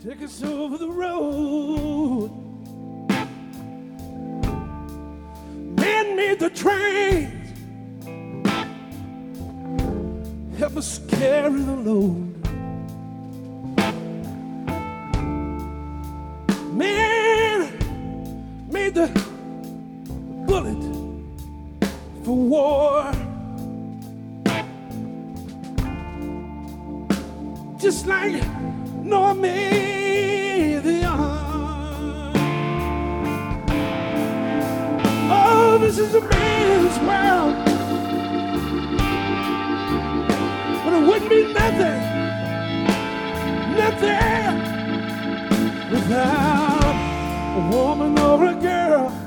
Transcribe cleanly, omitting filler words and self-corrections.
Take us over the road. Man made the trains. Help us carry the load. Man made the bullet for war. Just like Noah made the ark. Oh, this is a man's world, but it wouldn't be nothing, nothing without a woman or a girl.